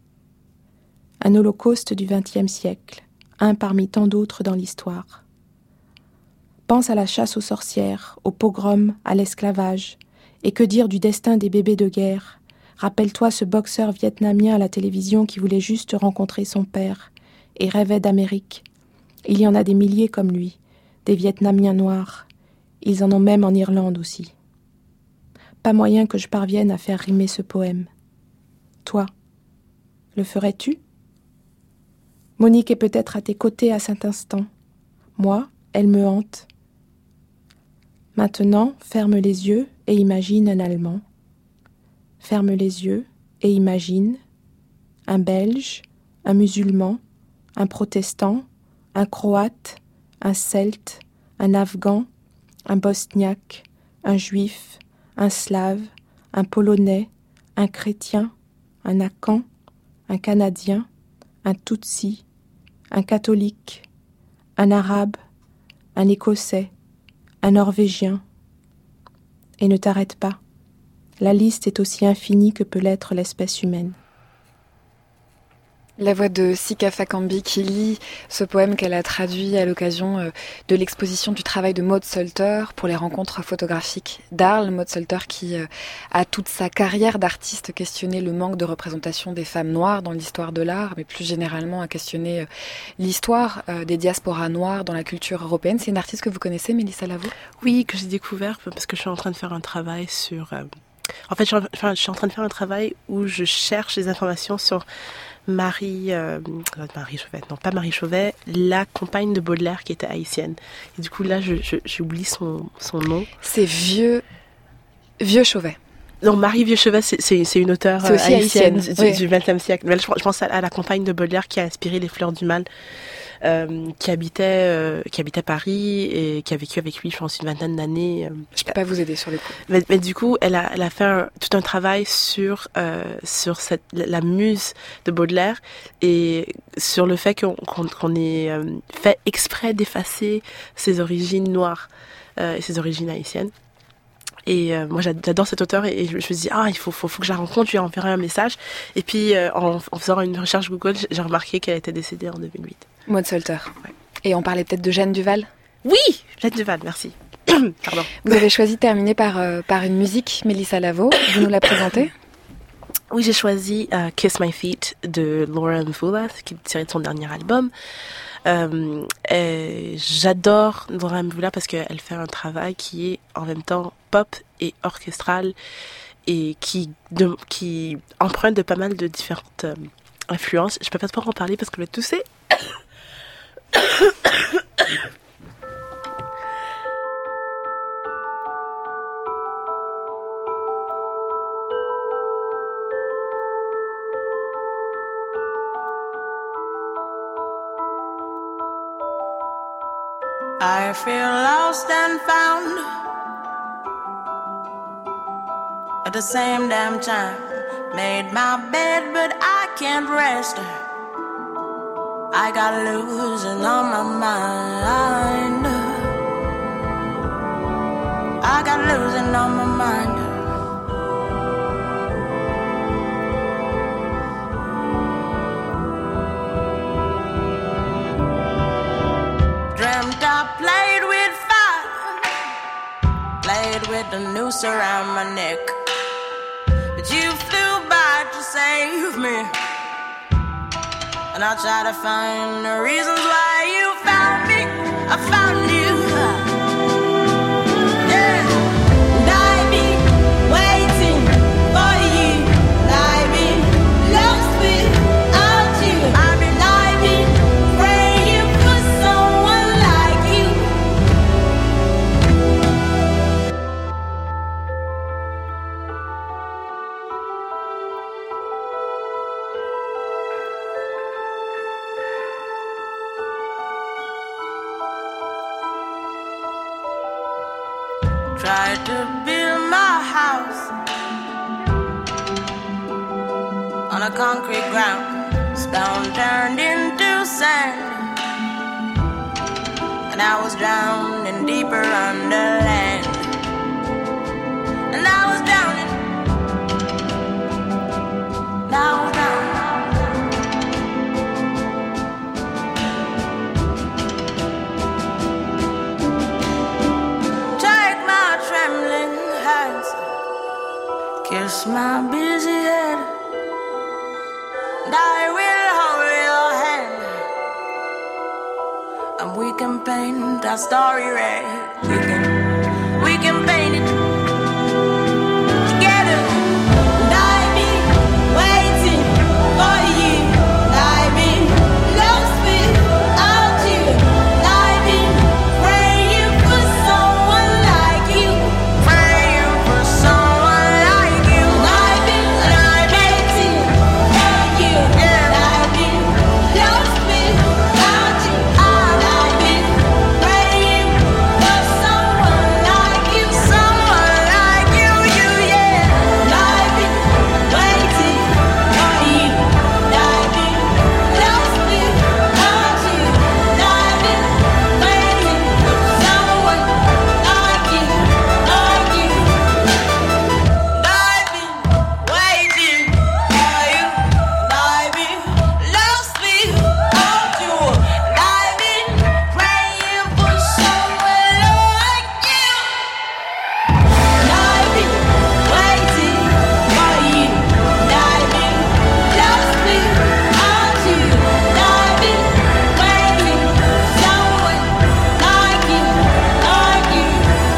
Un holocauste du XXe siècle, un parmi tant d'autres dans l'histoire. Pense à la chasse aux sorcières, au pogrom, à l'esclavage, et que dire du destin des bébés de guerre. Rappelle-toi ce boxeur vietnamien à la télévision qui voulait juste rencontrer son père et rêvait d'Amérique. Il y en a des milliers comme lui, des Vietnamiens noirs. Ils en ont même en Irlande aussi. Pas moyen que je parvienne à faire rimer ce poème. Toi, le ferais-tu ? Monique est peut-être à tes côtés à cet instant. Moi, elle me hante. Maintenant, ferme les yeux et imagine un Allemand. Ferme les yeux et imagine un Belge, un musulman, un protestant, un Croate, un Celte, un Afghan, un Bosniaque, un Juif, un Slave, un Polonais, un Chrétien, un Akan, un Canadien, un Tutsi, un Catholique, un Arabe, un Écossais, un Norvégien. Et ne t'arrête pas. La liste est aussi infinie que peut l'être l'espèce humaine. La voix de Sika Fakambi qui lit ce poème qu'elle a traduit à l'occasion de l'exposition du travail de Maud Salter pour les rencontres photographiques d'Arles. Maud Salter qui a toute sa carrière d'artiste questionné le manque de représentation des femmes noires dans l'histoire de l'art, mais plus généralement a questionné l'histoire des diasporas noires dans la culture européenne. C'est une artiste que vous connaissez, Mélissa Lavo ? Oui, que j'ai découvert parce que je suis en train de faire un travail sur... En fait, je suis en train de faire un travail où je cherche des informations sur Marie Chauvet, non pas Marie Chauvet, la compagne de Baudelaire qui était haïtienne. Et du coup là, j'oublie son nom. C'est Vieux Chauvet. Non, Marie Vieux Chauvet, c'est une auteure haïtienne du XXe siècle. Mais je pense à la compagne de Baudelaire qui a inspiré Les Fleurs du Mal, qui habitait Paris et qui a vécu avec lui, je pense, une vingtaine d'années. Je peux pas vous aider sur le coup. Mais du coup, elle a fait tout un travail sur la muse de Baudelaire et sur le fait qu'on ait fait exprès d'effacer ses origines noires et ses origines haïtiennes. Et moi, j'adore cet auteur et je me suis dit, il faut que je la rencontre, je lui enverrai un message. Et puis, en faisant une recherche Google, j'ai remarqué qu'elle était décédée en 2008. Maud Salter. Ouais. Et on parlait peut-être de Jeanne Duval ? Oui, Jeanne Duval, merci. Pardon. Vous avez choisi de terminer par une musique, Mélissa Lavo. Vous nous la présentez ? Oui, j'ai choisi Kiss My Feet de Laura Mvula, qui est tiré de son dernier album. J'adore Laura Mvula parce qu'elle fait un travail qui est en même temps pop et orchestral et qui emprunte de pas mal de différentes influences. Je peux pas trop en parler parce que je vais tousser. I feel lost and found at the same damn time. Made my bed, but I can't rest. I got losing on my mind. I got losing on my mind. Dreamt I played with fire. bed with a noose around my neck. But you flew by to save me, and I'll try to find the reasons why you found me. I found you. Yeah. And I've been waiting for you. I've been lost without you. I've been praying for someone like you. Tried to build my house on a concrete ground, stone turned into sand, and I was drowning deeper under land, and I was drowning, and I was drowning. Kiss my busy head, and I will hold your hand, and we can paint our story red. We can paint it together. And I've been waiting for you. I've been lost without you. And I've been praying for someone like you. Praying for someone like you. And I've been waiting for you. And I've been lost without you. And I've been praying for someone like you. Someone like you, yeah. And I've been waiting for you. And I've been lost without you. And I've been waiting for someone like you, like you. And I've been waiting for you. And I've been lost without you. And I've been praying for someone like you. And I've been waiting for you. And I've been lost without you. And I've been waiting for someone like you, like you.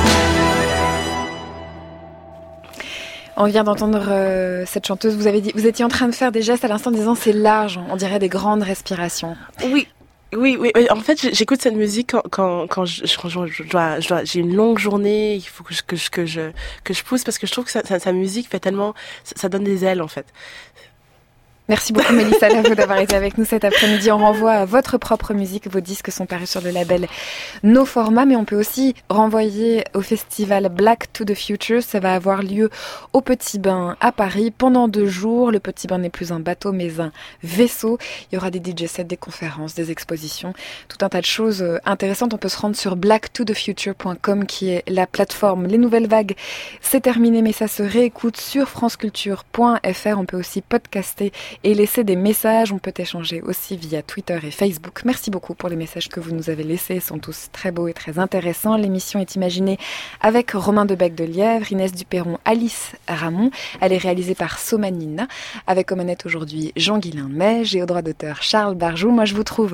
On vient d'entendre cette chanteuse. Vous étiez en train de faire des gestes à l'instant, disant c'est large. On dirait des grandes respirations. Oui. En fait, j'écoute cette musique quand j'ai une longue journée. Il faut que je pousse parce que je trouve que sa musique fait tellement, ça donne des ailes en fait. Merci beaucoup Mélissa Lavo d'avoir été avec nous cet après-midi. On renvoie à votre propre musique. Vos disques sont parus sur le label No Format, mais on peut aussi renvoyer au festival Black to the Future. Ça va avoir lieu au Petit Bain à Paris pendant 2 jours. Le Petit Bain n'est plus un bateau mais un vaisseau. Il y aura des DJ sets, des conférences, des expositions, tout un tas de choses intéressantes. On peut se rendre sur blacktothefuture.com qui est la plateforme. Les nouvelles vagues, c'est terminé, mais ça se réécoute sur franceculture.fr. On peut aussi podcaster et laisser des messages. On peut échanger aussi via Twitter et Facebook. Merci beaucoup pour les messages que vous nous avez laissés. Ils sont tous très beaux et très intéressants. L'émission est imaginée avec Romain Debec de Lièvre, Inès Duperron, Alice Ramon. Elle est réalisée par Somanina, avec aux manettes aujourd'hui Jean-Guilain Meige et au droit d'auteur Charles Barjou. Moi je vous trouve,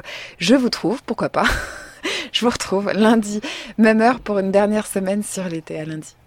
pourquoi pas. Je vous retrouve lundi, même heure pour une dernière semaine sur l'été. À lundi.